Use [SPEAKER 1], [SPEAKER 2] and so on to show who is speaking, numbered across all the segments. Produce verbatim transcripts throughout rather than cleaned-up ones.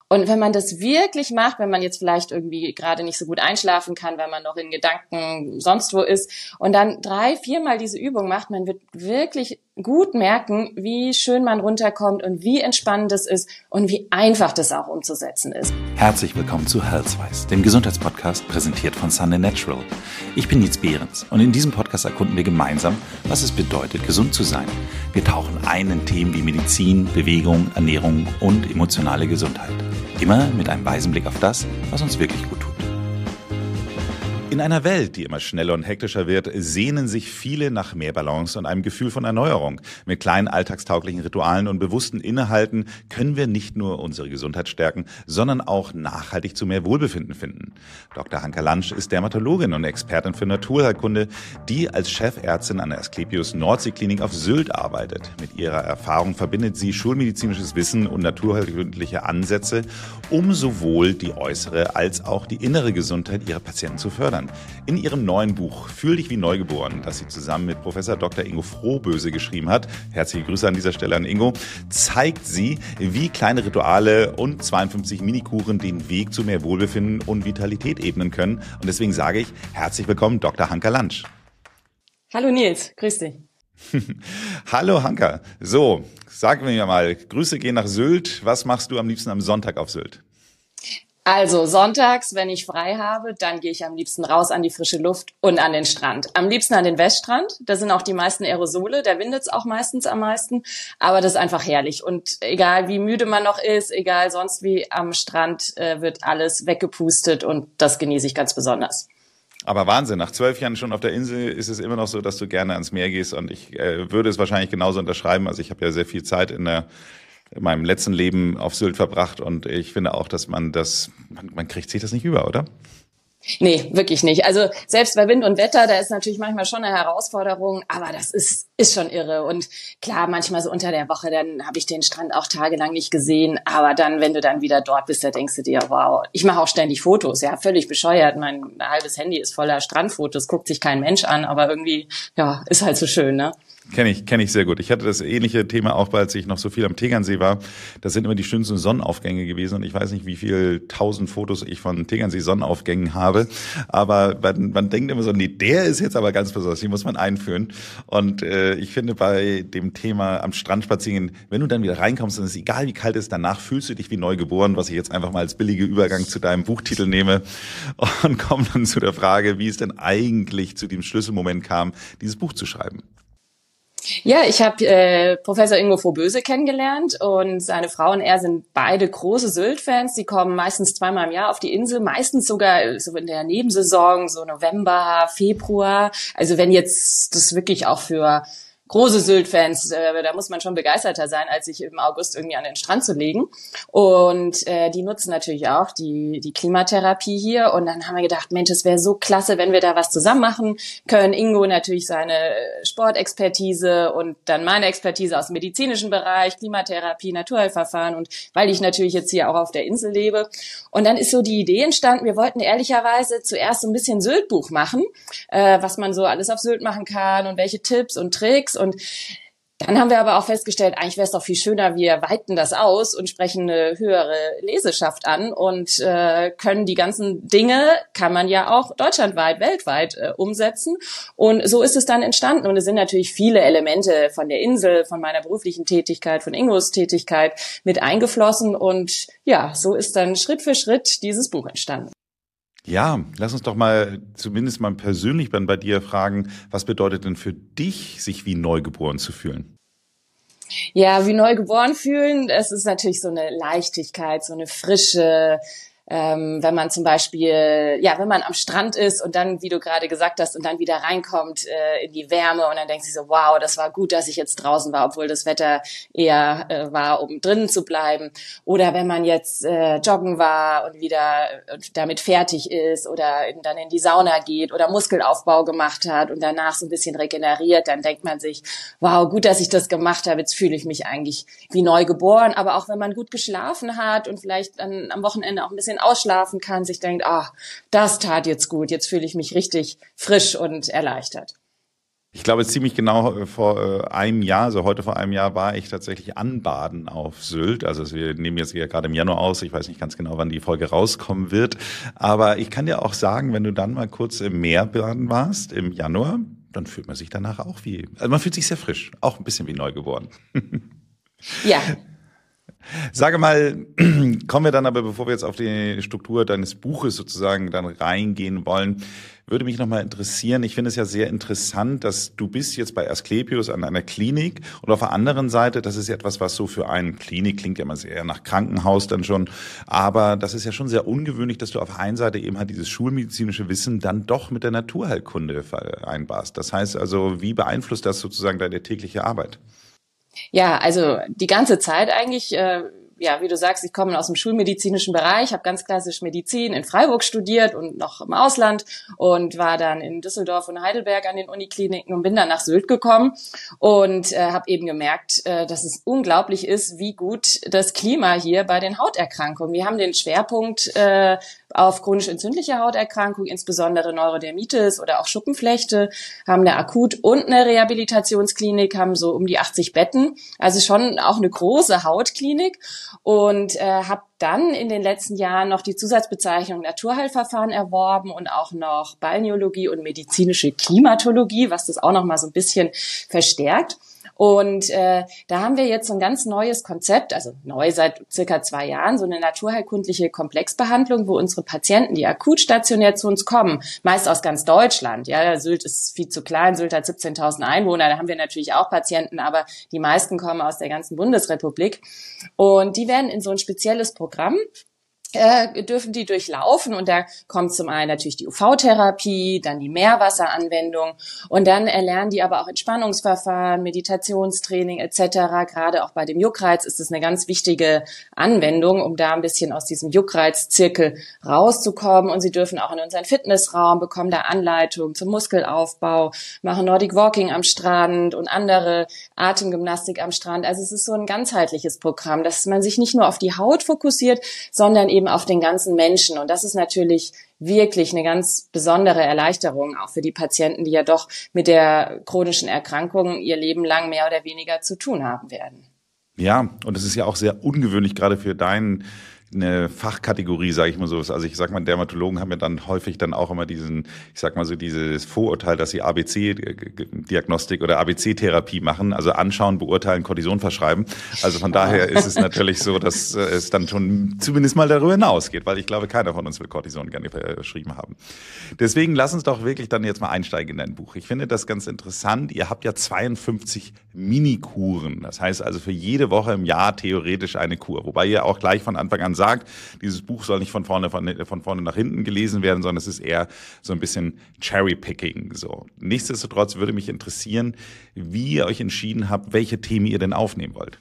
[SPEAKER 1] Und wenn man das wirklich macht, wenn man jetzt vielleicht irgendwie gerade nicht so gut einschlafen kann, weil man noch in Gedanken sonst wo ist und dann drei, viermal diese Übung macht, man wird wirklich gut merken, wie schön man runterkommt und wie entspannend es ist und wie einfach das auch umzusetzen ist.
[SPEAKER 2] Herzlich willkommen zu Healthwise, dem Gesundheitspodcast präsentiert von Sunday Natural. Ich bin Nils Behrens und in diesem Podcast erkunden wir gemeinsam, was es bedeutet, gesund zu sein. Wir tauchen ein in Themen wie Medizin, Bewegung, Ernährung und emotionale Gesundheit. Immer mit einem weisen Blick auf das, was uns wirklich gut tut. In einer Welt, die immer schneller und hektischer wird, sehnen sich viele nach mehr Balance und einem Gefühl von Erneuerung. Mit kleinen alltagstauglichen Ritualen und bewussten Innehalten können wir nicht nur unsere Gesundheit stärken, sondern auch nachhaltig zu mehr Wohlbefinden finden. Doktor Hanka Lantsch ist Dermatologin und Expertin für Naturheilkunde, die als Chefärztin an der Asklepios Nordseeklinik auf Sylt arbeitet. Mit ihrer Erfahrung verbindet sie schulmedizinisches Wissen und naturheilkundliche Ansätze, um sowohl die äußere als auch die innere Gesundheit ihrer Patienten zu fördern. In ihrem neuen Buch Fühl dich wie neugeboren, das sie zusammen mit Professor Doktor Ingo Frohböse geschrieben hat, herzliche Grüße an dieser Stelle an Ingo, zeigt sie, wie kleine Rituale und zweiundfünfzig Minikuren den Weg zu mehr Wohlbefinden und Vitalität ebnen können. Und deswegen sage ich herzlich willkommen, Doktor Hanka Lantsch.
[SPEAKER 1] Hallo Nils, grüß dich.
[SPEAKER 2] Hallo Hanka. So, sag mir mal, Grüße gehen nach Sylt. Was machst du am liebsten am Sonntag auf Sylt?
[SPEAKER 1] Also sonntags, wenn ich frei habe, dann gehe ich am liebsten raus an die frische Luft und an den Strand. Am liebsten an den Weststrand, da sind auch die meisten Aerosole, da windet's auch meistens am meisten, aber das ist einfach herrlich. Und egal wie müde man noch ist, egal sonst wie, am Strand äh, wird alles weggepustet und das genieße ich ganz besonders.
[SPEAKER 2] Aber Wahnsinn, nach zwölf Jahren schon auf der Insel ist es immer noch so, dass du gerne ans Meer gehst und ich äh, würde es wahrscheinlich genauso unterschreiben. Also ich habe ja sehr viel Zeit in der in meinem letzten Leben auf Sylt verbracht und ich finde auch, dass man das, man, man kriegt sich das nicht über, oder?
[SPEAKER 1] Nee, wirklich nicht. Also selbst bei Wind und Wetter, da ist natürlich manchmal schon eine Herausforderung, aber das ist ist schon irre. Und klar, manchmal so unter der Woche, dann habe ich den Strand auch tagelang nicht gesehen, aber dann, wenn du dann wieder dort bist, da denkst du dir, wow, ich mache auch ständig Fotos, ja, völlig bescheuert. Mein halbes Handy ist voller Strandfotos, guckt sich kein Mensch an, aber irgendwie, ja, ist halt so schön, ne?
[SPEAKER 2] Kenne ich, kenne ich sehr gut. Ich hatte das ähnliche Thema auch, als ich noch so viel am Tegernsee war. Das sind immer die schönsten Sonnenaufgänge gewesen und ich weiß nicht, wie viel tausend Fotos ich von Tegernsee-Sonnenaufgängen habe. Aber man, man denkt immer so, nee, der ist jetzt aber ganz besonders, die muss man einführen. Und äh, ich finde bei dem Thema am Strand spazieren, wenn du dann wieder reinkommst, dann ist es egal, wie kalt es ist, danach fühlst du dich wie neu geboren, was ich jetzt einfach mal als billige Übergang zu deinem Buchtitel nehme und komme dann zu der Frage, wie es denn eigentlich zu dem Schlüsselmoment kam, dieses Buch zu schreiben.
[SPEAKER 1] Ja, ich habe äh, Professor Ingo Frohböse kennengelernt und seine Frau und er sind beide große Sylt-Fans. Die kommen meistens zweimal im Jahr auf die Insel, meistens sogar so in der Nebensaison, so November, Februar. Also wenn jetzt das wirklich auch für große Sylt-Fans, äh, da muss man schon begeisterter sein, als sich im August irgendwie an den Strand zu legen. Und äh, die nutzen natürlich auch die die Klimatherapie hier. Und dann haben wir gedacht, Mensch, es wäre so klasse, wenn wir da was zusammen machen können. Ingo natürlich seine Sportexpertise und dann meine Expertise aus dem medizinischen Bereich, Klimatherapie, Naturheilverfahren. Und weil ich natürlich jetzt hier auch auf der Insel lebe. Und dann ist so die Idee entstanden, wir wollten ehrlicherweise zuerst so ein bisschen Sylt-Buch machen, äh, was man so alles auf Sylt machen kann und welche Tipps und Tricks. Und dann haben wir aber auch festgestellt, eigentlich wäre es doch viel schöner, wir weiten das aus und sprechen eine höhere Leseschaft an und äh, können die ganzen Dinge, kann man ja auch deutschlandweit, weltweit äh, umsetzen. Und so ist es dann entstanden. Und es sind natürlich viele Elemente von der Insel, von meiner beruflichen Tätigkeit, von Ingos Tätigkeit mit eingeflossen. Und ja, so ist dann Schritt für Schritt dieses Buch entstanden.
[SPEAKER 2] Ja, lass uns doch mal zumindest mal persönlich bei dir fragen, was bedeutet denn für dich, sich wie neugeboren zu fühlen?
[SPEAKER 1] Ja, wie neugeboren fühlen, es ist natürlich so eine Leichtigkeit, so eine Frische, Ähm, wenn man zum Beispiel, ja, wenn man am Strand ist und dann, wie du gerade gesagt hast, und dann wieder reinkommt äh, in die Wärme und dann denkt sich so, wow, das war gut, dass ich jetzt draußen war, obwohl das Wetter eher äh, war, um drinnen zu bleiben. Oder wenn man jetzt äh, joggen war und wieder äh, damit fertig ist oder in, dann in die Sauna geht oder Muskelaufbau gemacht hat und danach so ein bisschen regeneriert, dann denkt man sich, wow, gut, dass ich das gemacht habe, jetzt fühle ich mich eigentlich wie neu geboren. Aber auch wenn man gut geschlafen hat und vielleicht dann am Wochenende auch ein bisschen ausschlafen kann, sich denkt, ah, das tat jetzt gut, jetzt fühle ich mich richtig frisch und erleichtert.
[SPEAKER 2] Ich glaube, ziemlich genau vor einem Jahr, also heute vor einem Jahr, war ich tatsächlich anbaden auf Sylt. Also wir nehmen jetzt ja gerade im Januar aus. Ich weiß nicht ganz genau, wann die Folge rauskommen wird. Aber ich kann dir auch sagen, wenn du dann mal kurz im Meer baden warst im Januar, dann fühlt man sich danach auch wie, also man fühlt sich sehr frisch, auch ein bisschen wie neu geboren.
[SPEAKER 1] Ja.
[SPEAKER 2] Sage mal, kommen wir dann aber, bevor wir jetzt auf die Struktur deines Buches sozusagen dann reingehen wollen, würde mich nochmal interessieren, ich finde es ja sehr interessant, dass du bist jetzt bei Asklepios an einer Klinik und auf der anderen Seite, das ist ja etwas, was so für eine Klinik klingt ja immer sehr nach Krankenhaus dann schon, aber das ist ja schon sehr ungewöhnlich, dass du auf der einen Seite eben halt dieses schulmedizinische Wissen dann doch mit der Naturheilkunde vereinbarst. Das heißt also, wie beeinflusst das sozusagen deine tägliche Arbeit?
[SPEAKER 1] Ja, also die ganze Zeit eigentlich, äh, ja, wie du sagst, ich komme aus dem schulmedizinischen Bereich, habe ganz klassisch Medizin in Freiburg studiert und noch im Ausland und war dann in Düsseldorf und Heidelberg an den Unikliniken und bin dann nach Sylt gekommen und äh, habe eben gemerkt, äh, dass es unglaublich ist, wie gut das Klima hier bei den Hauterkrankungen. Wir haben den Schwerpunkt äh, auf chronisch entzündliche Hauterkrankungen, insbesondere Neurodermitis oder auch Schuppenflechte, haben eine Akut- und eine Rehabilitationsklinik, haben so um die achtzig Betten, also schon auch eine große Hautklinik und äh, habe dann in den letzten Jahren noch die Zusatzbezeichnung Naturheilverfahren erworben und auch noch Balneologie und medizinische Klimatologie, was das auch noch mal so ein bisschen verstärkt. Und äh, da haben wir jetzt so ein ganz neues Konzept, also neu seit circa zwei Jahren, so eine naturheilkundliche Komplexbehandlung, wo unsere Patienten, die akut stationär zu uns kommen, meist aus ganz Deutschland, ja, Sylt ist viel zu klein, Sylt hat siebzehntausend Einwohner, da haben wir natürlich auch Patienten, aber die meisten kommen aus der ganzen Bundesrepublik und die werden in so ein spezielles Programm Äh, dürfen die durchlaufen und da kommt zum einen natürlich die U V-Therapie, dann die Meerwasseranwendung und dann erlernen die aber auch Entspannungsverfahren, Meditationstraining et cetera. Gerade auch bei dem Juckreiz ist es eine ganz wichtige Anwendung, um da ein bisschen aus diesem Juckreizzirkel rauszukommen und sie dürfen auch in unseren Fitnessraum, bekommen da Anleitung zum Muskelaufbau, machen Nordic Walking am Strand und andere Atemgymnastik am Strand. Also es ist so ein ganzheitliches Programm, dass man sich nicht nur auf die Haut fokussiert, sondern eben auf den ganzen Menschen. Und das ist natürlich wirklich eine ganz besondere Erleichterung, auch für die Patienten, die ja doch mit der chronischen Erkrankung ihr Leben lang mehr oder weniger zu tun haben werden.
[SPEAKER 2] Ja, und es ist ja auch sehr ungewöhnlich, gerade für deinen eine Fachkategorie, sage ich mal so. Also ich sag mal, Dermatologen haben ja dann häufig dann auch immer diesen, ich sag mal so dieses Vorurteil, dass sie A B C-Diagnostik oder A B C-Therapie machen, also anschauen, beurteilen, Cortison verschreiben. Also von daher ist es natürlich so, dass es dann schon zumindest mal darüber hinausgeht, weil ich glaube, keiner von uns will Cortison gerne verschrieben haben. Deswegen lass uns doch wirklich dann jetzt mal einsteigen in dein Buch. Ich finde das ganz interessant. Ihr habt ja zweiundfünfzig Minikuren. Das heißt also für jede Woche im Jahr theoretisch eine Kur, wobei ihr auch gleich von Anfang an sagt, dieses Buch soll nicht von vorne, von, von vorne nach hinten gelesen werden, sondern es ist eher so ein bisschen Cherry-Picking. So. Nichtsdestotrotz würde mich interessieren, wie ihr euch entschieden habt, welche Themen ihr denn aufnehmen wollt.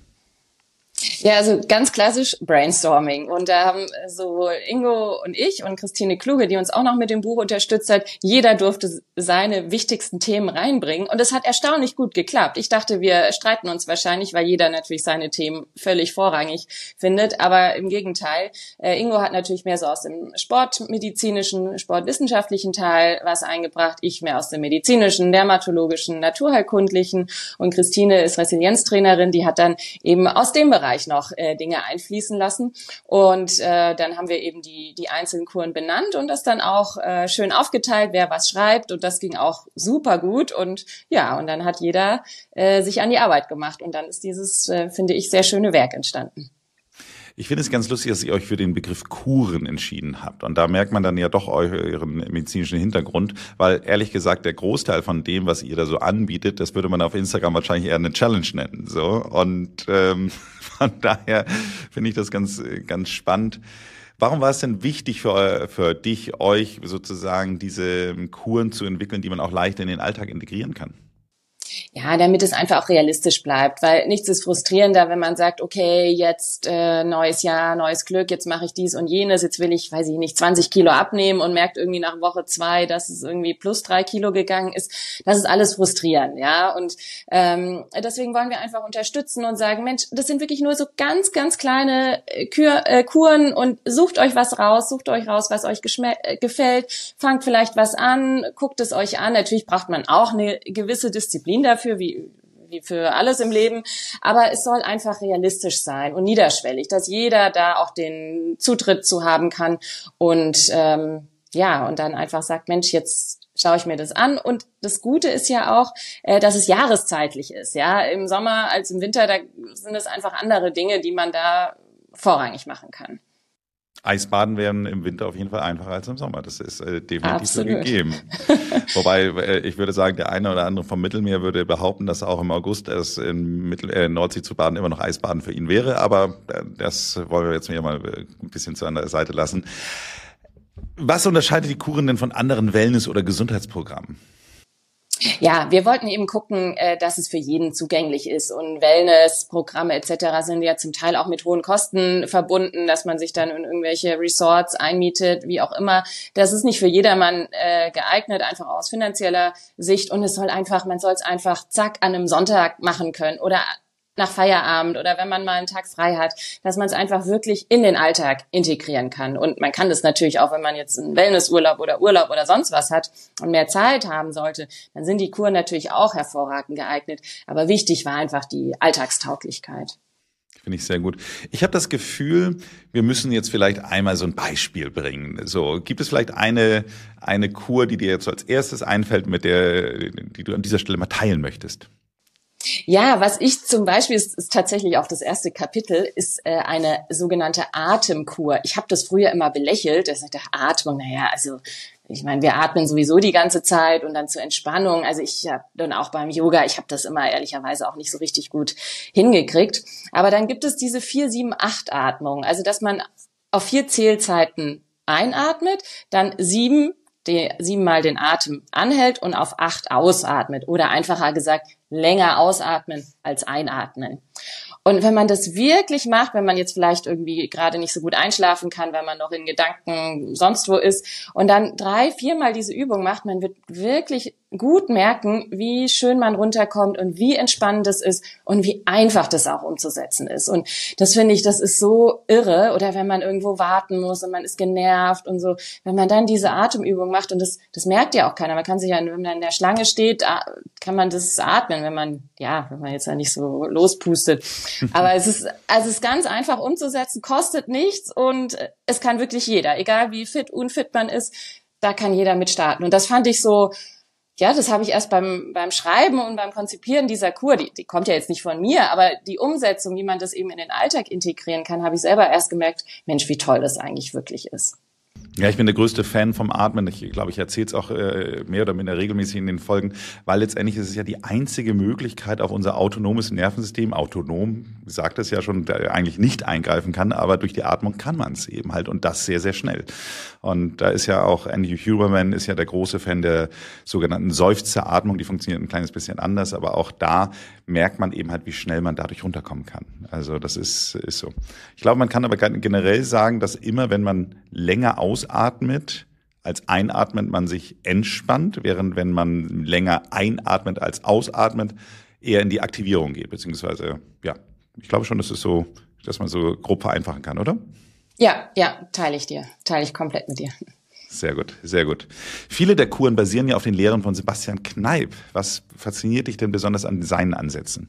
[SPEAKER 1] Ja, also ganz klassisch Brainstorming. Und da haben so Ingo und ich und Christine Kluge, die uns auch noch mit dem Buch unterstützt hat, jeder durfte seine wichtigsten Themen reinbringen. Und es hat erstaunlich gut geklappt. Ich dachte, wir streiten uns wahrscheinlich, weil jeder natürlich seine Themen völlig vorrangig findet. Aber im Gegenteil, äh, Ingo hat natürlich mehr so aus dem sportmedizinischen, sportwissenschaftlichen Teil was eingebracht. Ich mehr aus dem medizinischen, dermatologischen, naturheilkundlichen. Und Christine ist Resilienztrainerin, die hat dann eben aus dem Bereich noch äh, Dinge einfließen lassen und äh, dann haben wir eben die die einzelnen Kuren benannt und das dann auch äh, schön aufgeteilt, wer was schreibt und das ging auch super gut und ja, und dann hat jeder äh, sich an die Arbeit gemacht und dann ist dieses, äh, finde ich, sehr schöne Werk entstanden.
[SPEAKER 2] Ich finde es ganz lustig, dass ihr euch für den Begriff Kuren entschieden habt. Und da merkt man dann ja doch euren medizinischen Hintergrund, weil ehrlich gesagt, der Großteil von dem, was ihr da so anbietet, das würde man auf Instagram wahrscheinlich eher eine Challenge nennen. So. Und ähm, von daher finde ich das ganz, ganz spannend. Warum war es denn wichtig für, für dich, euch sozusagen diese Kuren zu entwickeln, die man auch leicht in den Alltag integrieren kann?
[SPEAKER 1] Ja, damit es einfach auch realistisch bleibt, weil nichts ist frustrierender, wenn man sagt, okay, jetzt äh, neues Jahr, neues Glück, jetzt mache ich dies und jenes, jetzt will ich, weiß ich nicht, zwanzig Kilo abnehmen und merkt irgendwie nach Woche zwei, dass es irgendwie plus drei Kilo gegangen ist. Das ist alles frustrierend, ja. Und ähm, deswegen wollen wir einfach unterstützen und sagen, Mensch, das sind wirklich nur so ganz, ganz kleine Kur, äh, Kuren und sucht euch was raus, sucht euch raus, was euch äh, gefällt, fangt vielleicht was an, guckt es euch an. Natürlich braucht man auch eine gewisse Disziplin dafür, wie wie für alles im Leben, aber es soll einfach realistisch sein und niederschwellig, dass jeder da auch den Zutritt zu haben kann und ähm, ja, und dann einfach sagt, Mensch, jetzt schaue ich mir das an. Und das Gute ist ja auch, äh, dass es jahreszeitlich ist, ja, im Sommer als im Winter, da sind es einfach andere Dinge, die man da vorrangig machen kann.
[SPEAKER 2] Eisbaden wären im Winter auf jeden Fall einfacher als im Sommer. Das ist äh, definitiv
[SPEAKER 1] Absolut.
[SPEAKER 2] so gegeben. Wobei, äh, ich würde sagen, der eine oder andere vom Mittelmeer würde behaupten, dass auch im August es in Mittel äh, Nordsee zu baden immer noch Eisbaden für ihn wäre. Aber äh, das wollen wir jetzt hier mal ein bisschen zu einer Seite lassen. Was unterscheidet die Kuren denn von anderen Wellness- oder Gesundheitsprogrammen?
[SPEAKER 1] Ja, wir wollten eben gucken, dass es für jeden zugänglich ist. Und Wellness-Programme et cetera sind ja zum Teil auch mit hohen Kosten verbunden, dass man sich dann in irgendwelche Resorts einmietet, wie auch immer. Das ist nicht für jedermann äh, geeignet, einfach aus finanzieller Sicht. Und es soll einfach, man soll es einfach zack an einem Sonntag machen können oder nach Feierabend oder wenn man mal einen Tag frei hat, dass man es einfach wirklich in den Alltag integrieren kann. Und man kann das natürlich auch, wenn man jetzt einen Wellnessurlaub oder Urlaub oder sonst was hat und mehr Zeit haben sollte, dann sind die Kuren natürlich auch hervorragend geeignet. Aber wichtig war einfach die Alltagstauglichkeit.
[SPEAKER 2] Finde ich sehr gut. Ich habe das Gefühl, wir müssen jetzt vielleicht einmal so ein Beispiel bringen. So, gibt es vielleicht eine eine Kur, die dir jetzt als erstes einfällt, mit der die du an dieser Stelle mal teilen möchtest?
[SPEAKER 1] Ja, was ich zum Beispiel, ist, ist tatsächlich auch das erste Kapitel, ist äh, eine sogenannte Atemkur. Ich habe das früher immer belächelt. Ich dachte, Atmung, naja, also ich meine, wir atmen sowieso die ganze Zeit und dann zur Entspannung. Also ich habe dann auch beim Yoga, ich habe das immer ehrlicherweise auch nicht so richtig gut hingekriegt. Aber dann gibt es diese vier sieben acht Atmung. Also dass man auf vier Zählzeiten einatmet, dann sieben Die, siebenmal den Atem anhält und auf acht ausatmet. Oder einfacher gesagt, länger ausatmen als einatmen. Und wenn man das wirklich macht, wenn man jetzt vielleicht irgendwie gerade nicht so gut einschlafen kann, weil man noch in Gedanken sonst wo ist und dann drei, viermal diese Übung macht, man wird wirklich gut merken, wie schön man runterkommt und wie entspannend es ist und wie einfach das auch umzusetzen ist. Und das finde ich, das ist so irre. Oder wenn man irgendwo warten muss und man ist genervt und so, wenn man dann diese Atemübung macht und das, das merkt ja auch keiner. Man kann sich ja, wenn man in der Schlange steht, kann man das atmen, wenn man, ja, wenn man jetzt ja nicht so lospustet. Aber es ist, also es ist ganz einfach umzusetzen, kostet nichts und es kann wirklich jeder, egal wie fit, unfit man ist, da kann jeder mit starten. Und das fand ich so, ja, das habe ich erst beim beim Schreiben und beim Konzipieren dieser Kur, die, die kommt ja jetzt nicht von mir, aber die Umsetzung, wie man das eben in den Alltag integrieren kann, habe ich selber erst gemerkt, Mensch, wie toll das eigentlich wirklich ist.
[SPEAKER 2] Ja, ich bin der größte Fan vom Atmen. Ich glaube, ich erzähle es auch äh, mehr oder minder regelmäßig in den Folgen, weil letztendlich ist es ja die einzige Möglichkeit, auf unser autonomes Nervensystem, autonom, sagt es ja schon, eigentlich nicht eingreifen kann, aber durch die Atmung kann man es eben halt und das sehr, sehr schnell. Und da ist ja auch Andy Huberman ist ja der große Fan der sogenannten Seufzeratmung, die funktioniert ein kleines bisschen anders, aber auch da merkt man eben halt, wie schnell man dadurch runterkommen kann. Also das ist, ist so. Ich glaube, man kann aber generell sagen, dass immer, wenn man länger ausatmet, als einatmet, man sich entspannt, während wenn man länger einatmet als ausatmet, eher in die Aktivierung geht, beziehungsweise, ja, ich glaube schon, das ist so, dass man so grob vereinfachen kann, oder?
[SPEAKER 1] Ja, ja, teile ich dir, teile ich komplett mit dir.
[SPEAKER 2] Sehr gut, sehr gut. Viele der Kuren basieren ja auf den Lehren von Sebastian Kneipp. Was fasziniert dich denn besonders an seinen Ansätzen?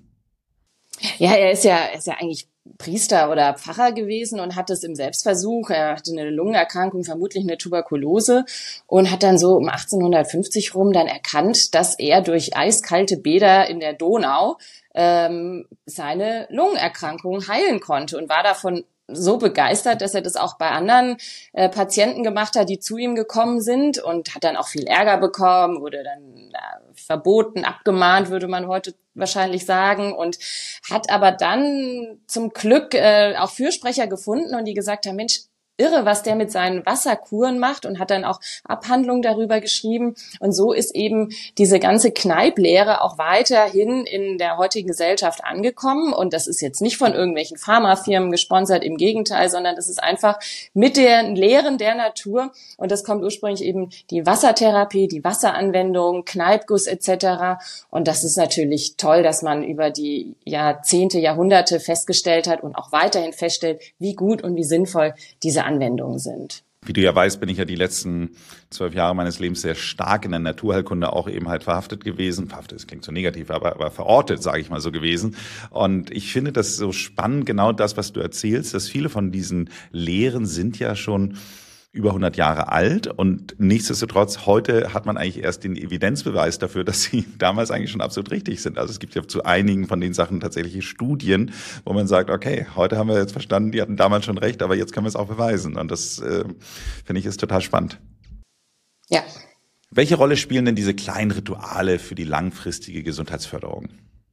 [SPEAKER 1] Ja, er ist ja, er ist ja eigentlich Priester oder Pfarrer gewesen und hat es im Selbstversuch, er hatte eine Lungenerkrankung, vermutlich eine Tuberkulose und hat dann so um achtzehnhundertfünfzig rum dann erkannt, dass er durch eiskalte Bäder in der Donau ähm, seine Lungenerkrankung heilen konnte und war davon so begeistert, dass er das auch bei anderen äh, Patienten gemacht hat, die zu ihm gekommen sind und hat dann auch viel Ärger bekommen, wurde dann äh, verboten, abgemahnt, würde man heute wahrscheinlich sagen und hat aber dann zum Glück äh, auch Fürsprecher gefunden und die gesagt haben, Mensch, irre, was der mit seinen Wasserkuren macht und hat dann auch Abhandlungen darüber geschrieben. Und so ist eben diese ganze Kneipp-Lehre auch weiterhin in der heutigen Gesellschaft angekommen. Und das ist jetzt nicht von irgendwelchen Pharmafirmen gesponsert, im Gegenteil, sondern das ist einfach mit den Lehren der Natur. Und das kommt ursprünglich eben die Wassertherapie, die Wasseranwendung, Kneippguss et cetera. Und das ist natürlich toll, dass man über die Jahrzehnte, Jahrhunderte festgestellt hat und auch weiterhin feststellt, wie gut und wie sinnvoll diese Anwendungen sind.
[SPEAKER 2] Wie du ja weißt, bin ich ja die letzten zwölf Jahre meines Lebens sehr stark in der Naturheilkunde auch eben halt verhaftet gewesen. Verhaftet, das klingt so negativ, aber, aber verortet, sage ich mal so gewesen. Und ich finde das so spannend, genau das, was du erzählst, dass viele von diesen Lehren sind ja schon über hundert Jahre alt und nichtsdestotrotz heute hat man eigentlich erst den Evidenzbeweis dafür, dass sie damals eigentlich schon absolut richtig sind. Also es gibt ja zu einigen von den Sachen tatsächliche Studien, wo man sagt, okay, heute haben wir jetzt verstanden, die hatten damals schon recht, aber jetzt können wir es auch beweisen. Und das äh, finde ich ist total spannend.
[SPEAKER 1] Ja.
[SPEAKER 2] Welche Rolle spielen denn diese kleinen Rituale für die langfristige Gesundheitsförderung?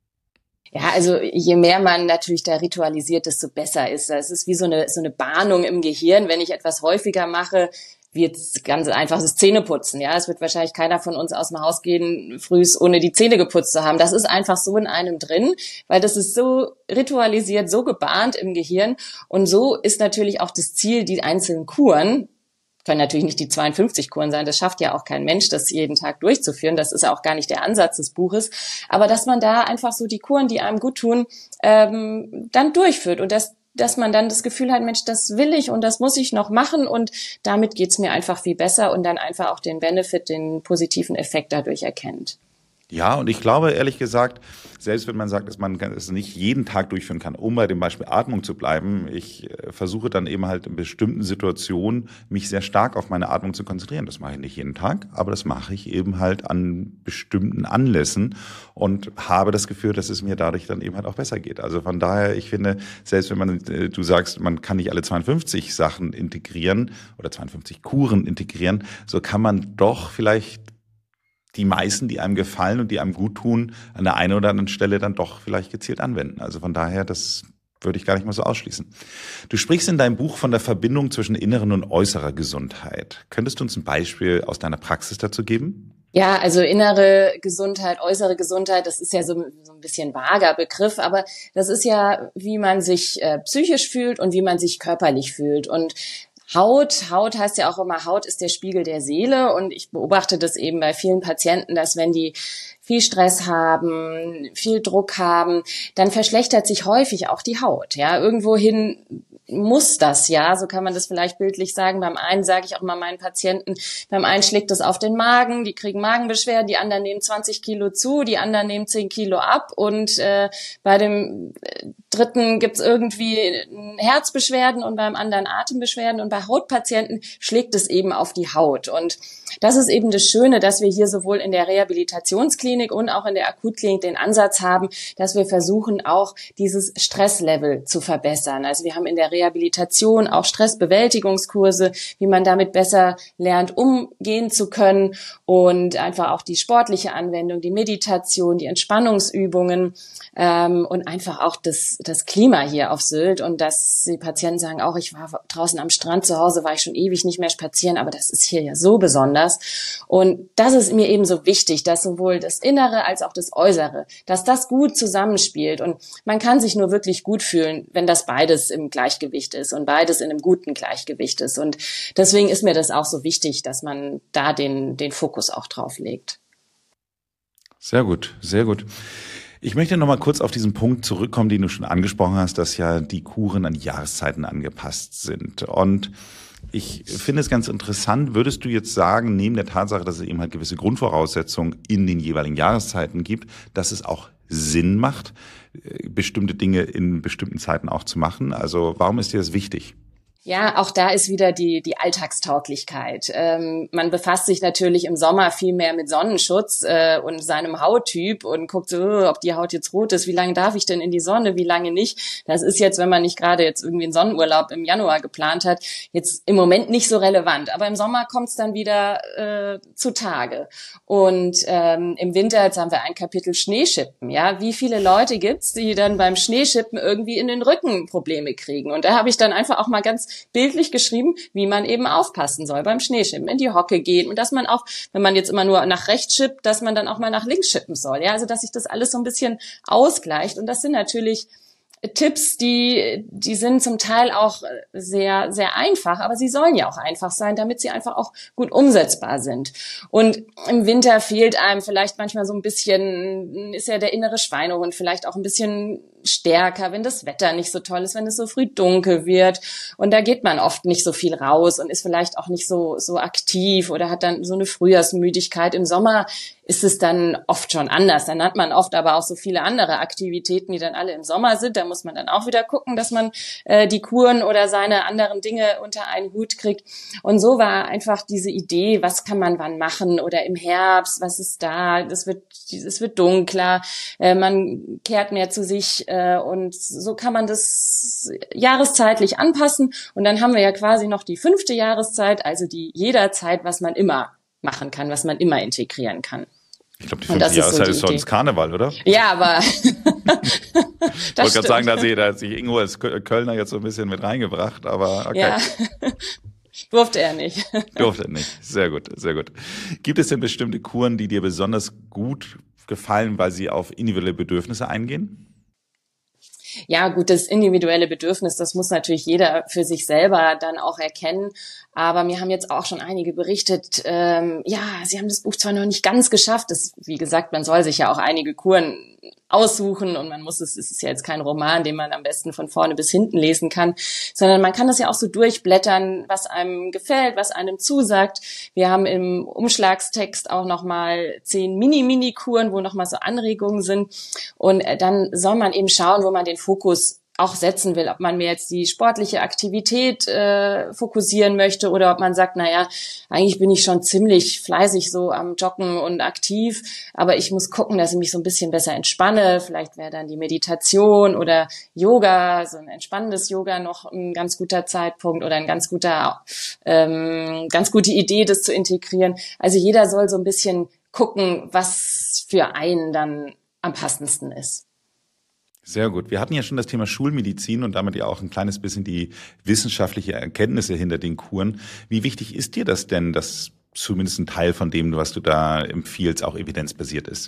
[SPEAKER 1] Ja, also je mehr man natürlich da ritualisiert, desto besser ist das. Es ist wie so eine so eine Bahnung im Gehirn. Wenn ich etwas häufiger mache, wie jetzt ganz einfach das Zähneputzen. Ja, es wird wahrscheinlich keiner von uns aus dem Haus gehen, frühs ohne die Zähne geputzt zu haben. Das ist einfach so in einem drin, weil das ist so ritualisiert, so gebahnt im Gehirn. Und so ist natürlich auch das Ziel, die einzelnen Kuren, können natürlich nicht die zweiundfünfzig Kuren sein, das schafft ja auch kein Mensch, das jeden Tag durchzuführen, das ist ja auch gar nicht der Ansatz des Buches, aber dass man da einfach so die Kuren, die einem gut tun, ähm, dann durchführt und dass dass man dann das Gefühl hat, Mensch, das will ich und das muss ich noch machen und damit geht's mir einfach viel besser und dann einfach auch den Benefit, den positiven Effekt dadurch erkennt.
[SPEAKER 2] Ja, und ich glaube, ehrlich gesagt, selbst wenn man sagt, dass man es nicht jeden Tag durchführen kann, um bei dem Beispiel Atmung zu bleiben, ich versuche dann eben halt in bestimmten Situationen mich sehr stark auf meine Atmung zu konzentrieren. Das mache ich nicht jeden Tag, aber das mache ich eben halt an bestimmten Anlässen und habe das Gefühl, dass es mir dadurch dann eben halt auch besser geht. Also von daher, ich finde, selbst wenn man, du sagst, man kann nicht alle zweiundfünfzig Sachen integrieren oder zweiundfünfzig Kuren integrieren, so kann man doch vielleicht die meisten, die einem gefallen und die einem gut tun, an der einen oder anderen Stelle dann doch vielleicht gezielt anwenden. Also von daher, das würde ich gar nicht mal so ausschließen. Du sprichst in deinem Buch von der Verbindung zwischen inneren und äußerer Gesundheit. Könntest du uns ein Beispiel aus deiner Praxis dazu geben?
[SPEAKER 1] Ja, also innere Gesundheit, äußere Gesundheit, das ist ja so, so ein bisschen vager Begriff, aber das ist ja, wie man sich äh, psychisch fühlt und wie man sich körperlich fühlt. Und Haut, Haut heißt ja auch immer, Haut ist der Spiegel der Seele und ich beobachte das eben bei vielen Patienten, dass wenn die viel Stress haben, viel Druck haben, dann verschlechtert sich häufig auch die Haut. Ja, irgendwohin muss das, ja, so kann man das vielleicht bildlich sagen. Beim einen sage ich auch mal meinen Patienten, beim einen schlägt es auf den Magen, die kriegen Magenbeschwerden, die anderen nehmen zwanzig Kilo zu, die anderen nehmen zehn Kilo ab und äh, bei dem dritten gibt's irgendwie Herzbeschwerden und beim anderen Atembeschwerden und bei Hautpatienten schlägt es eben auf die Haut. Und das ist eben das Schöne, dass wir hier sowohl in der Rehabilitationsklinik und auch in der Akutklinik den Ansatz haben, dass wir versuchen, auch dieses Stresslevel zu verbessern. Also wir haben in der Rehabilitation auch Stressbewältigungskurse, wie man damit besser lernt, umgehen zu können und einfach auch die sportliche Anwendung, die Meditation, die Entspannungsübungen ähm, und einfach auch das, das Klima hier auf Sylt und dass die Patienten sagen, auch ich war draußen am Strand, zu Hause war ich schon ewig nicht mehr spazieren, aber das ist hier ja so besonders. Und das ist mir eben so wichtig, dass sowohl das Innere als auch das Äußere, dass das gut zusammenspielt und man kann sich nur wirklich gut fühlen, wenn das beides im Gleichgewicht ist und beides in einem guten Gleichgewicht ist und deswegen ist mir das auch so wichtig, dass man da den, den Fokus auch drauf legt.
[SPEAKER 2] Sehr gut, sehr gut. Ich möchte noch mal kurz auf diesen Punkt zurückkommen, den du schon angesprochen hast, dass ja die Kuren an Jahreszeiten angepasst sind. Und ich finde es ganz interessant, würdest du jetzt sagen, neben der Tatsache, dass es eben halt gewisse Grundvoraussetzungen in den jeweiligen Jahreszeiten gibt, dass es auch Sinn macht, bestimmte Dinge in bestimmten Zeiten auch zu machen? Also warum ist dir das wichtig?
[SPEAKER 1] Ja, auch da ist wieder die die Alltagstauglichkeit. Ähm, man befasst sich natürlich im Sommer viel mehr mit Sonnenschutz äh, und seinem Hauttyp und guckt so, oh, ob die Haut jetzt rot ist, wie lange darf ich denn in die Sonne, wie lange nicht. Das ist jetzt, wenn man nicht gerade jetzt irgendwie einen Sonnenurlaub im Januar geplant hat, jetzt im Moment nicht so relevant. Aber im Sommer kommt es dann wieder äh, zutage. Und ähm, im Winter, jetzt haben wir ein Kapitel Schneeschippen. Ja, wie viele Leute gibt's, die dann beim Schneeschippen irgendwie in den Rücken Probleme kriegen? Und da habe ich dann einfach auch mal ganz bildlich geschrieben, wie man eben aufpassen soll beim Schneeschippen, in die Hocke gehen und dass man auch, wenn man jetzt immer nur nach rechts schippt, dass man dann auch mal nach links schippen soll. Ja, also dass sich das alles so ein bisschen ausgleicht. Und das sind natürlich Tipps, die, die sind zum Teil auch sehr, sehr einfach, aber sie sollen ja auch einfach sein, damit sie einfach auch gut umsetzbar sind. Und im Winter fehlt einem vielleicht manchmal so ein bisschen, ist ja der innere Schweinehund vielleicht auch ein bisschen stärker, wenn das Wetter nicht so toll ist, wenn es so früh dunkel wird. Und da geht man oft nicht so viel raus und ist vielleicht auch nicht so, so aktiv oder hat dann so eine Frühjahrsmüdigkeit. Im Sommer ist es dann oft schon anders. Dann hat man oft aber auch so viele andere Aktivitäten, die dann alle im Sommer sind. Da muss man dann auch wieder gucken, dass man äh, die Kuren oder seine anderen Dinge unter einen Hut kriegt. Und so war einfach diese Idee, was kann man wann machen oder im Herbst, was ist da? Das wird, es wird dunkler, äh, man kehrt mehr zu sich äh, und so kann man das jahreszeitlich anpassen. Und dann haben wir ja quasi noch die fünfte Jahreszeit, also die jederzeit, was man immer machen kann, was man immer integrieren kann.
[SPEAKER 2] Ich glaube, die fünfte Jahreszeit ist sonst Karneval, oder?
[SPEAKER 1] Ja, aber
[SPEAKER 2] ich wollte gerade sagen, da hat sich Ingo als Kölner jetzt so ein bisschen mit reingebracht, aber okay.
[SPEAKER 1] Ja. Durfte er nicht.
[SPEAKER 2] Durfte er nicht. Sehr gut, sehr gut. Gibt es denn bestimmte Kuren, die dir besonders gut gefallen, weil sie auf individuelle Bedürfnisse eingehen?
[SPEAKER 1] Ja, gut, das individuelle Bedürfnis, das muss natürlich jeder für sich selber dann auch erkennen. Aber mir haben jetzt auch schon einige berichtet, ähm, ja, sie haben das Buch zwar noch nicht ganz geschafft. Das, wie gesagt, man soll sich ja auch einige Kuren aussuchen und man muss es, es ist ja jetzt kein Roman, den man am besten von vorne bis hinten lesen kann, sondern man kann das ja auch so durchblättern, was einem gefällt, was einem zusagt. Wir haben im Umschlagstext auch nochmal zehn Mini-Mini-Kuren, wo nochmal so Anregungen sind und dann soll man eben schauen, wo man den Fokus auch setzen will, ob man mehr jetzt die sportliche Aktivität äh, fokussieren möchte oder ob man sagt, naja, eigentlich bin ich schon ziemlich fleißig so am Joggen und aktiv, aber ich muss gucken, dass ich mich so ein bisschen besser entspanne. Vielleicht wäre dann die Meditation oder Yoga, so ein entspannendes Yoga noch ein ganz guter Zeitpunkt oder ein ganz guter, ähm, ganz gute Idee, das zu integrieren. Also jeder soll so ein bisschen gucken, was für einen dann am passendsten ist.
[SPEAKER 2] Sehr gut. Wir hatten ja schon das Thema Schulmedizin und damit ja auch ein kleines bisschen die wissenschaftliche Erkenntnisse hinter den Kuren. Wie wichtig ist dir das denn, dass zumindest ein Teil von dem, was du da empfiehlst, auch evidenzbasiert ist?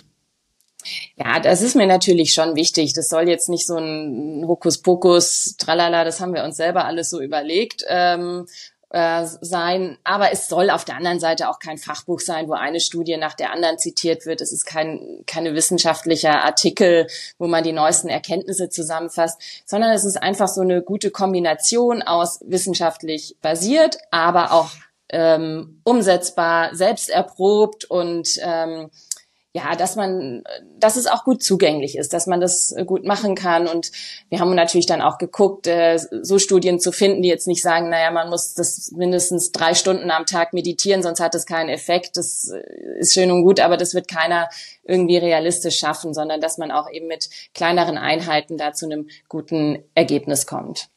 [SPEAKER 1] Ja, das ist mir natürlich schon wichtig. Das soll jetzt nicht so ein Hokuspokus, tralala, das haben wir uns selber alles so überlegt, ähm, äh, sein. Aber es soll auf der anderen Seite auch kein Fachbuch sein, wo eine Studie nach der anderen zitiert wird. Es ist kein keine wissenschaftlicher Artikel, wo man die neuesten Erkenntnisse zusammenfasst, sondern es ist einfach so eine gute Kombination aus wissenschaftlich basiert, aber auch ähm, umsetzbar, selbst erprobt und ähm, ja, dass man, dass es auch gut zugänglich ist, dass man das gut machen kann. Und wir haben natürlich dann auch geguckt, so Studien zu finden, die jetzt nicht sagen, naja, man muss das mindestens drei Stunden am Tag meditieren, sonst hat das keinen Effekt. Das ist schön und gut, aber das wird keiner irgendwie realistisch schaffen, sondern dass man auch eben mit kleineren Einheiten da zu einem guten Ergebnis kommt.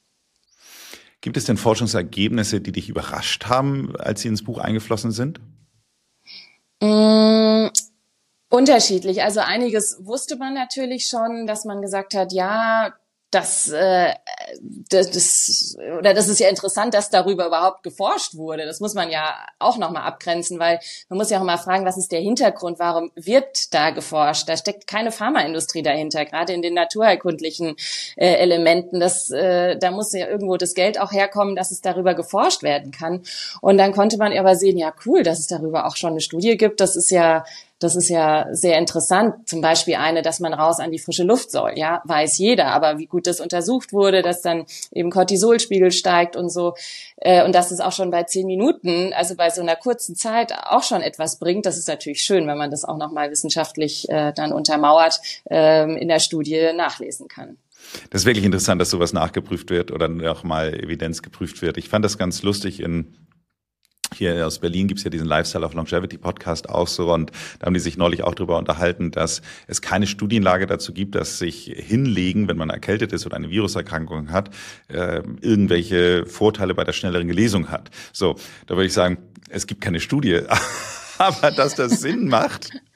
[SPEAKER 2] Gibt es denn Forschungsergebnisse, die dich überrascht haben, als sie ins Buch eingeflossen sind?
[SPEAKER 1] Mmh. Unterschiedlich. Also einiges wusste man natürlich schon, dass man gesagt hat, ja, das, äh, das, das oder das ist ja interessant, dass darüber überhaupt geforscht wurde. Das muss man ja auch nochmal abgrenzen, weil man muss ja auch mal fragen, was ist der Hintergrund? Warum wird da geforscht? Da steckt keine Pharmaindustrie dahinter, gerade in den naturheilkundlichen äh, Elementen. Das, äh, da muss ja irgendwo das Geld auch herkommen, dass es darüber geforscht werden kann. Und dann konnte man aber sehen, ja cool, dass es darüber auch schon eine Studie gibt. Das ist ja Das ist ja sehr interessant. Zum Beispiel eine, dass man raus an die frische Luft soll. Ja, weiß jeder. Aber wie gut das untersucht wurde, dass dann eben Cortisolspiegel steigt und so. Äh, und dass es auch schon bei zehn Minuten, also bei so einer kurzen Zeit auch schon etwas bringt. Das ist natürlich schön, wenn man das auch nochmal wissenschaftlich äh, dann untermauert äh, in der Studie nachlesen kann.
[SPEAKER 2] Das ist wirklich interessant, dass sowas nachgeprüft wird oder auch mal Evidenz geprüft wird. Ich fand das ganz lustig in Hier aus Berlin gibt's ja diesen Lifestyle of Longevity Podcast auch so und da haben die sich neulich auch drüber unterhalten, dass es keine Studienlage dazu gibt, dass sich hinlegen, wenn man erkältet ist oder eine Viruserkrankung hat, äh, irgendwelche Vorteile bei der schnelleren Genesung hat. So, da würde ich sagen, es gibt keine Studie, aber dass das Sinn macht,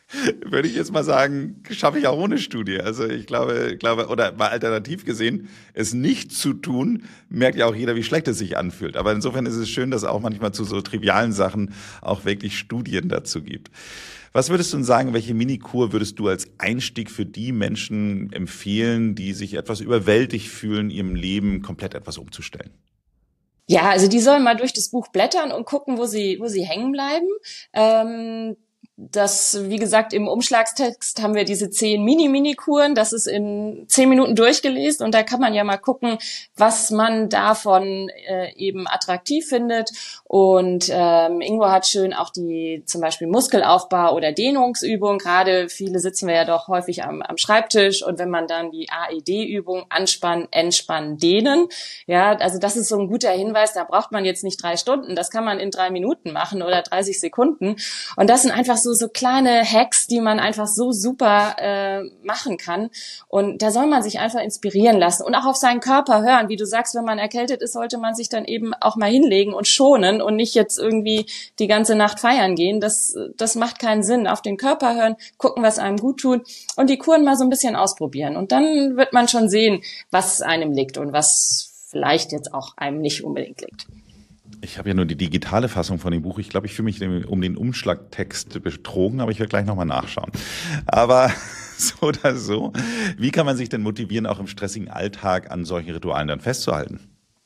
[SPEAKER 2] Würde ich jetzt mal sagen, schaffe ich auch ohne Studie. Also ich glaube, glaube, oder mal alternativ gesehen, es nicht zu tun, merkt ja auch jeder, wie schlecht es sich anfühlt. Aber insofern ist es schön, dass es auch manchmal zu so trivialen Sachen auch wirklich Studien dazu gibt. Was würdest du denn sagen, welche Minikur würdest du als Einstieg für die Menschen empfehlen, die sich etwas überwältigt fühlen, ihrem Leben komplett etwas umzustellen?
[SPEAKER 1] Ja, also die sollen mal durch das Buch blättern und gucken, wo sie, wo sie hängen bleiben. Ähm Das, wie gesagt, im Umschlagstext haben wir diese zehn Mini-Mini-Kuren. Das ist in zehn Minuten durchgelesen und da kann man ja mal gucken, was man davon äh, eben attraktiv findet. Und ähm, Ingo hat schön auch die zum Beispiel Muskelaufbau oder Dehnungsübung. Gerade viele sitzen wir ja doch häufig am, am Schreibtisch und wenn man dann die A E D-Übung anspannen, entspannen, dehnen. Ja, also das ist so ein guter Hinweis. Da braucht man jetzt nicht drei Stunden. Das kann man in drei Minuten machen oder dreißig Sekunden. Und das sind einfach so so kleine Hacks, die man einfach so super äh, machen kann. Und da soll man sich einfach inspirieren lassen und auch auf seinen Körper hören. Wie du sagst, wenn man erkältet ist, sollte man sich dann eben auch mal hinlegen und schonen und nicht jetzt irgendwie die ganze Nacht feiern gehen. Das, das macht keinen Sinn. Auf den Körper hören, gucken, was einem gut tut und die Kuren mal so ein bisschen ausprobieren. Und dann wird man schon sehen, was einem liegt und was vielleicht jetzt auch einem nicht unbedingt liegt.
[SPEAKER 2] Ich habe ja nur die digitale Fassung von dem Buch. Ich glaube, ich fühle mich um den Umschlagtext betrogen, aber ich werde gleich nochmal nachschauen. Aber so oder so, wie kann man sich denn motivieren, auch im stressigen Alltag an solchen Ritualen dann festzuhalten?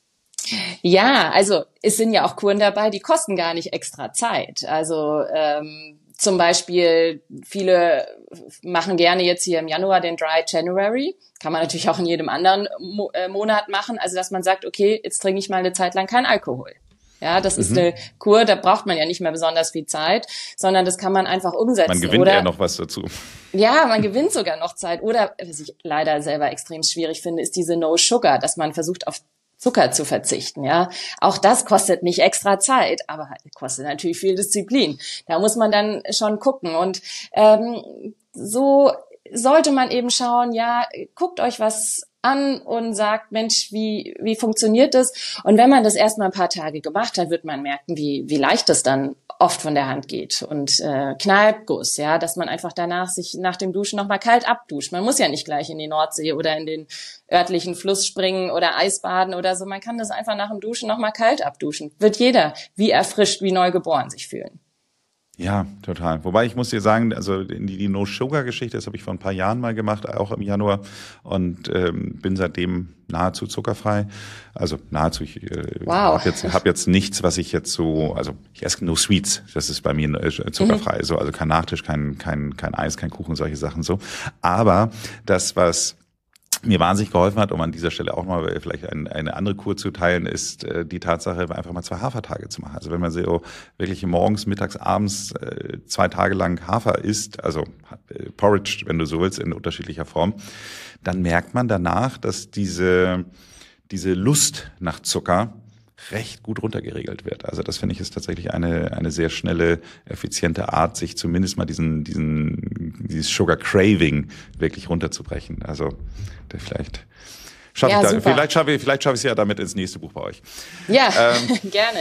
[SPEAKER 1] Ja, also es sind ja auch Kuren dabei, die kosten gar nicht extra Zeit. Also ähm, zum Beispiel, viele machen gerne jetzt hier im Januar den Dry January. Kann man natürlich auch in jedem anderen Mo- äh, Monat machen. Also dass man sagt, okay, jetzt trinke ich mal eine Zeit lang keinen Alkohol. Ja, das ist mhm. eine Kur, da braucht man ja nicht mehr besonders viel Zeit, sondern das kann man einfach umsetzen.
[SPEAKER 2] Man gewinnt ja noch was dazu.
[SPEAKER 1] Ja, man gewinnt sogar noch Zeit. Oder, was ich leider selber extrem schwierig finde, ist diese No Sugar, dass man versucht, auf Zucker zu verzichten. Ja, auch das kostet nicht extra Zeit, aber kostet natürlich viel Disziplin. Da muss man dann schon gucken. Und ähm, so sollte man eben schauen, ja, guckt euch was an und sagt, Mensch, wie wie funktioniert das? Und wenn man das erstmal ein paar Tage gemacht hat, wird man merken, wie wie leicht das dann oft von der Hand geht. Und äh, Kneippguss, ja, dass man einfach danach sich nach dem Duschen nochmal kalt abduscht. Man muss ja nicht gleich in die Nordsee oder in den örtlichen Fluss springen oder Eisbaden oder so. Man kann das einfach nach dem Duschen nochmal kalt abduschen. Wird jeder wie erfrischt, wie neu geboren sich fühlen.
[SPEAKER 2] Ja, total. Wobei ich muss dir sagen, also die, die No-Sugar-Geschichte, das habe ich vor ein paar Jahren mal gemacht, auch im Januar, und ähm, bin seitdem nahezu zuckerfrei. Also nahezu, ich äh,
[SPEAKER 1] wow.
[SPEAKER 2] habe jetzt, hab jetzt nichts, was ich jetzt so, also ich esse no Sweets, das ist bei mir äh, zuckerfrei, mhm. so, also kein Nachtisch, kein, kein, kein Eis, kein Kuchen, solche Sachen so. Aber das, was mir wahnsinnig geholfen hat, um an dieser Stelle auch mal vielleicht ein, eine andere Kur zu teilen, ist äh, die Tatsache, einfach mal zwei Hafertage zu machen. Also wenn man so wirklich morgens, mittags, abends äh, zwei Tage lang Hafer isst, also äh, Porridge, wenn du so willst, in unterschiedlicher Form, dann merkt man danach, dass diese, diese Lust nach Zucker recht gut runtergeregelt wird. Also das finde ich ist tatsächlich eine eine sehr schnelle, effiziente Art, sich zumindest mal diesen diesen dieses Sugar Craving wirklich runterzubrechen. Also vielleicht schaffe
[SPEAKER 1] ja,
[SPEAKER 2] ich da,
[SPEAKER 1] super.
[SPEAKER 2] vielleicht schaffe ich vielleicht schaffe ich es ja damit ins nächste Buch bei euch.
[SPEAKER 1] Ja, ähm, gerne.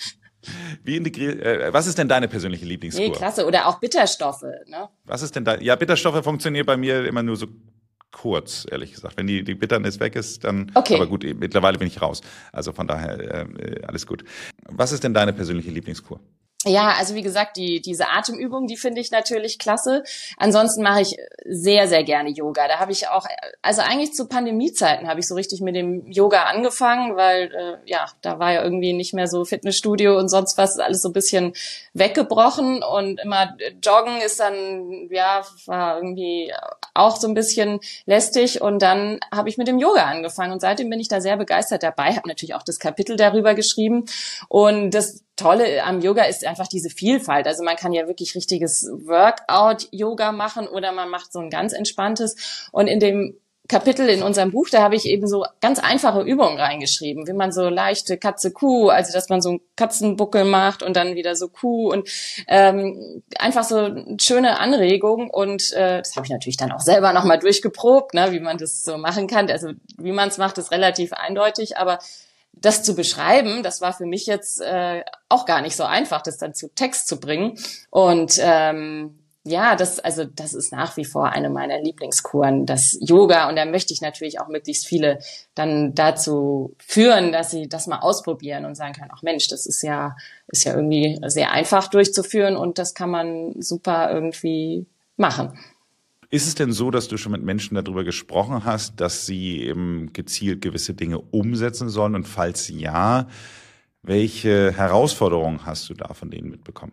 [SPEAKER 2] Wie integriert? Äh, was ist denn deine persönliche Lieblingskur?
[SPEAKER 1] Nee, klasse. Oder auch Bitterstoffe. Ne?
[SPEAKER 2] Was ist denn da? Ja, Bitterstoffe funktionieren bei mir immer nur so kurz, ehrlich gesagt. Wenn die, die Bitternis weg ist, dann,
[SPEAKER 1] okay.
[SPEAKER 2] Aber gut, mittlerweile bin ich raus. Also von daher, äh, alles gut. Was ist denn deine persönliche Lieblingskur?
[SPEAKER 1] Ja, also wie gesagt, die diese Atemübung, die finde ich natürlich klasse. Ansonsten mache ich sehr, sehr gerne Yoga. Da habe ich auch, also eigentlich zu Pandemiezeiten habe ich so richtig mit dem Yoga angefangen, weil äh, ja, da war ja irgendwie nicht mehr so Fitnessstudio und sonst was, alles so ein bisschen weggebrochen und immer Joggen ist dann, ja, war irgendwie auch so ein bisschen lästig und dann habe ich mit dem Yoga angefangen und seitdem bin ich da sehr begeistert dabei, habe natürlich auch das Kapitel darüber geschrieben und das Tolle am Yoga ist einfach diese Vielfalt. Also man kann ja wirklich richtiges Workout-Yoga machen oder man macht so ein ganz entspanntes. Und in dem Kapitel in unserem Buch, da habe ich eben so ganz einfache Übungen reingeschrieben, wie man so leichte Katze-Kuh, also dass man so einen Katzenbuckel macht und dann wieder so Kuh und ähm, einfach so schöne Anregungen. Und äh, das habe ich natürlich dann auch selber nochmal durchgeprobt, ne, wie man das so machen kann. Also wie man es macht, ist relativ eindeutig, aber das zu beschreiben, das war für mich jetzt äh, auch gar nicht so einfach, das dann zu Text zu bringen. Und ähm, Ja, das, also, das ist nach wie vor eine meiner Lieblingskuren, das Yoga. Und da möchte ich natürlich auch möglichst viele dann dazu führen, dass sie das mal ausprobieren und sagen können, ach Mensch, das ist ja, ist ja irgendwie sehr einfach durchzuführen und das kann man super irgendwie machen.
[SPEAKER 2] Ist es denn so, dass du schon mit Menschen darüber gesprochen hast, dass sie eben gezielt gewisse Dinge umsetzen sollen? Und falls ja, welche Herausforderungen hast du da von denen mitbekommen?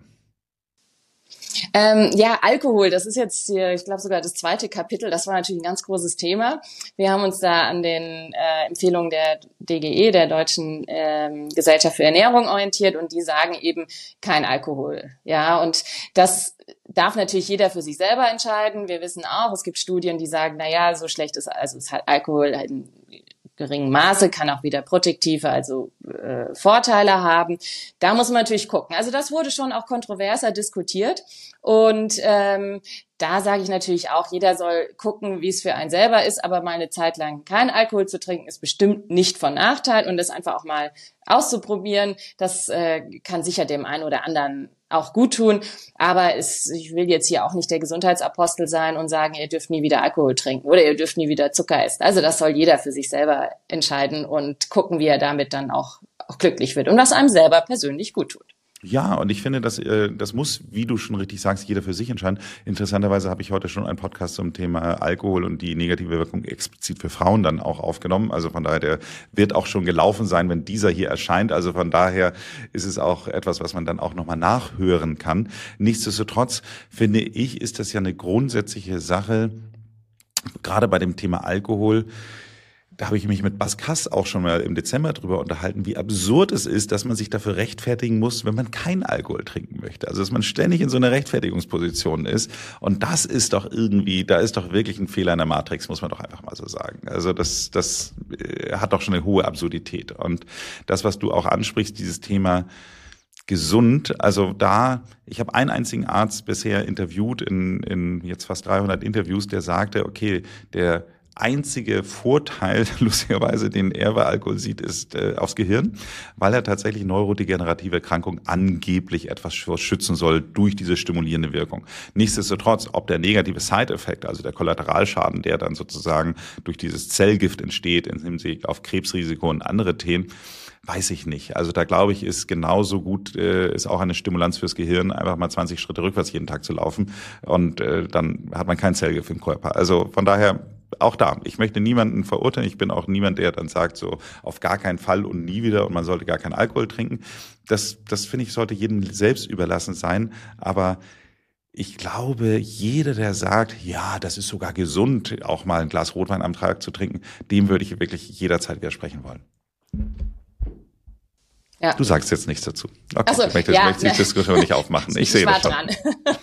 [SPEAKER 1] Ähm, ja, Alkohol, das ist jetzt hier, ich glaube sogar das zweite Kapitel, das war natürlich ein ganz großes Thema. Wir haben uns da an den äh, Empfehlungen der D G E, der Deutschen ähm, Gesellschaft für Ernährung, orientiert und die sagen eben kein Alkohol. Ja, und das darf natürlich jeder für sich selber entscheiden. Wir wissen auch, es gibt Studien, die sagen, na ja, so schlecht ist, also ist halt Alkohol halt ein geringen Maße, kann auch wieder protektive, also äh, Vorteile haben. Da muss man natürlich gucken. Also das wurde schon auch kontroverser diskutiert und ähm, da sage ich natürlich auch, jeder soll gucken, wie es für einen selber ist, aber mal eine Zeit lang keinen Alkohol zu trinken, ist bestimmt nicht von Nachteil und das einfach auch mal auszuprobieren, das äh, kann sicher dem einen oder anderen auch gut tun, aber es, ich will jetzt hier auch nicht der Gesundheitsapostel sein und sagen, ihr dürft nie wieder Alkohol trinken oder ihr dürft nie wieder Zucker essen. Also das soll jeder für sich selber entscheiden und gucken, wie er damit dann auch, auch glücklich wird und was einem selber persönlich gut tut.
[SPEAKER 2] Ja, und ich finde, dass äh, das muss, wie du schon richtig sagst, jeder für sich entscheiden. Interessanterweise habe ich heute schon einen Podcast zum Thema Alkohol und die negative Wirkung explizit für Frauen dann auch aufgenommen. Also von daher, der wird auch schon gelaufen sein, wenn dieser hier erscheint. Also von daher ist es auch etwas, was man dann auch nochmal nachhören kann. Nichtsdestotrotz finde ich, ist das ja eine grundsätzliche Sache, gerade bei dem Thema Alkohol. Da habe ich mich mit Bas Kass auch schon mal im Dezember drüber unterhalten, wie absurd es ist, dass man sich dafür rechtfertigen muss, wenn man keinen Alkohol trinken möchte. Also dass man ständig in so einer Rechtfertigungsposition ist. Und das ist doch irgendwie, da ist doch wirklich ein Fehler in der Matrix, muss man doch einfach mal so sagen. Also das, das hat doch schon eine hohe Absurdität. Und das, was du auch ansprichst, dieses Thema gesund, also da, ich habe einen einzigen Arzt bisher interviewt in, in jetzt fast dreihundert Interviews, der sagte, okay, der einzige Vorteil, lustigerweise, den er bei Alkohol sieht, ist äh, aufs Gehirn, weil er tatsächlich neurodegenerative Erkrankungen angeblich etwas schützen soll durch diese stimulierende Wirkung. Nichtsdestotrotz, ob der negative Side-Effekt, also der Kollateralschaden, der dann sozusagen durch dieses Zellgift entsteht, im Hinblick auf Krebsrisiko und andere Themen, weiß ich nicht. Also da glaube ich, ist genauso gut, äh, ist auch eine Stimulanz fürs Gehirn, einfach mal zwanzig Schritte rückwärts jeden Tag zu laufen und äh, dann hat man kein Zellgift im Körper. Also von daher, auch da, ich möchte niemanden verurteilen. Ich bin auch niemand, der dann sagt, so auf gar keinen Fall und nie wieder und man sollte gar keinen Alkohol trinken. Das, das finde ich, sollte jedem selbst überlassen sein. Aber ich glaube, jeder, der sagt, ja, das ist sogar gesund, auch mal ein Glas Rotwein am Tag zu trinken, dem würde ich wirklich jederzeit widersprechen wollen. Ja. Du sagst jetzt nichts dazu. Okay, so, ich möchte, ja, möchte die Diskussion nicht aufmachen. Ich, ich sehe das schon. Dran.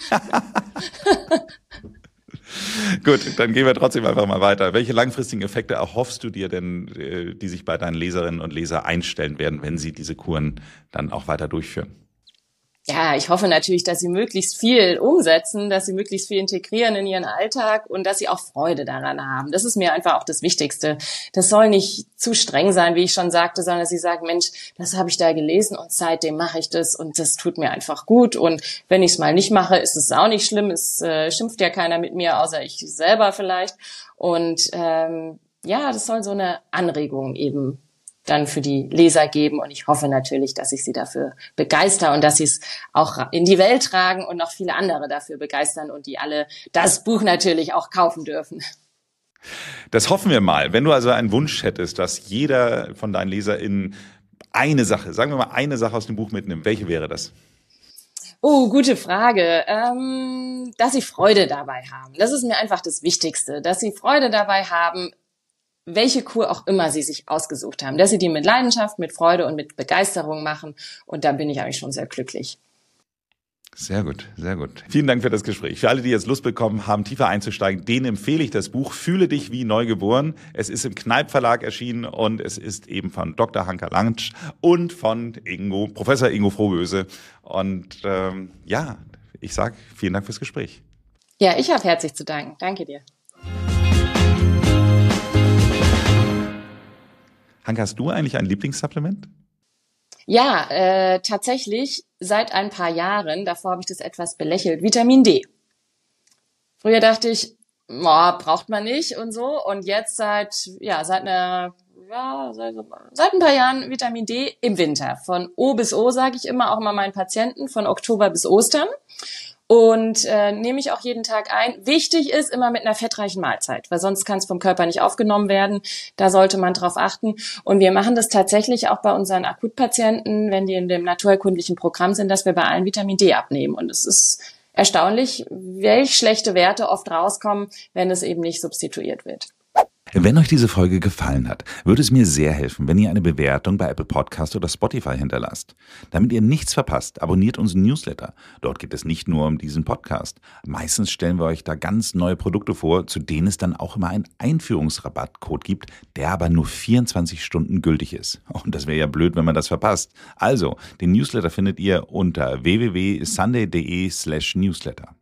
[SPEAKER 2] Gut, dann gehen wir trotzdem einfach mal weiter. Welche langfristigen Effekte erhoffst du dir denn, die sich bei deinen Leserinnen und Lesern einstellen werden, wenn sie diese Kuren dann auch weiter durchführen?
[SPEAKER 1] Ja, ich hoffe natürlich, dass sie möglichst viel umsetzen, dass sie möglichst viel integrieren in ihren Alltag und dass sie auch Freude daran haben. Das ist mir einfach auch das Wichtigste. Das soll nicht zu streng sein, wie ich schon sagte, sondern dass sie sagen, Mensch, das habe ich da gelesen und seitdem mache ich das und das tut mir einfach gut. Und wenn ich es mal nicht mache, ist es auch nicht schlimm. Es äh, schimpft ja keiner mit mir, außer ich selber vielleicht. Und ähm, ja, das soll so eine Anregung eben dann für die Leser geben und ich hoffe natürlich, dass ich sie dafür begeister und dass sie es auch in die Welt tragen und noch viele andere dafür begeistern und die alle das Buch natürlich auch kaufen dürfen.
[SPEAKER 2] Das hoffen wir mal. Wenn du also einen Wunsch hättest, dass jeder von deinen LeserInnen eine Sache, sagen wir mal eine Sache aus dem Buch mitnimmt, welche wäre das?
[SPEAKER 1] Oh, gute Frage. Ähm, dass sie Freude dabei haben. Das ist mir einfach das Wichtigste, dass sie Freude dabei haben, welche Kur auch immer sie sich ausgesucht haben, dass sie die mit Leidenschaft, mit Freude und mit Begeisterung machen. Und da bin ich eigentlich schon sehr glücklich.
[SPEAKER 2] Sehr gut, sehr gut. Vielen Dank für das Gespräch. Für alle, die jetzt Lust bekommen haben, tiefer einzusteigen, denen empfehle ich das Buch Fühle dich wie neugeboren. Es ist im Kneipp Verlag erschienen und es ist eben von Doktor Hanka Langtsch und von Ingo, Professor Ingo Frohböse. Und ähm, ja, ich sage vielen Dank fürs Gespräch.
[SPEAKER 1] Ja, ich habe herzlich zu danken. Danke dir.
[SPEAKER 2] Hanka, hast du eigentlich ein Lieblingssupplement?
[SPEAKER 1] Ja, äh, tatsächlich seit ein paar Jahren. Davor habe ich das etwas belächelt. Vitamin D. Früher dachte ich, boah, braucht man nicht und so. Und jetzt seit, ja, seit einer, ja, seit, seit ein paar Jahren Vitamin D im Winter. Von O bis O, sage ich immer, auch immer meinen Patienten, von Oktober bis Ostern. Und äh, nehme ich auch jeden Tag ein. Wichtig ist immer mit einer fettreichen Mahlzeit, weil sonst kann es vom Körper nicht aufgenommen werden. Da sollte man drauf achten. Und wir machen das tatsächlich auch bei unseren Akutpatienten, wenn die in dem naturheilkundlichen Programm sind, dass wir bei allen Vitamin D abnehmen. Und es ist erstaunlich, welch schlechte Werte oft rauskommen, wenn es eben nicht substituiert wird.
[SPEAKER 2] Wenn euch diese Folge gefallen hat, würde es mir sehr helfen, wenn ihr eine Bewertung bei Apple Podcast oder Spotify hinterlasst. Damit ihr nichts verpasst, abonniert unseren Newsletter. Dort geht es nicht nur um diesen Podcast. Meistens stellen wir euch da ganz neue Produkte vor, zu denen es dann auch immer einen Einführungsrabattcode gibt, der aber nur vierundzwanzig Stunden gültig ist. Und das wäre ja blöd, wenn man das verpasst. Also, den Newsletter findet ihr unter w w w punkt sunday punkt de slash newsletter.